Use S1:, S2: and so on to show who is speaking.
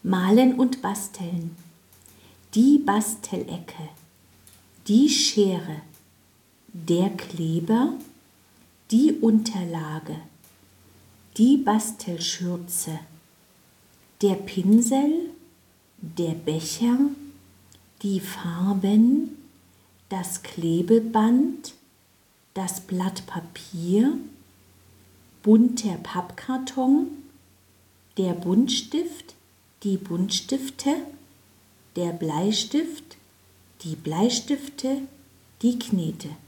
S1: Malen und basteln. Die Bastelecke, die Schere, der Kleber, die Unterlage, die Bastelschürze, der Pinsel, der Becher, die Farben, das Klebeband, das Blatt Papier, bunter Pappkarton, der Buntstift, die Buntstifte, der Bleistift, die Bleistifte, die Knete.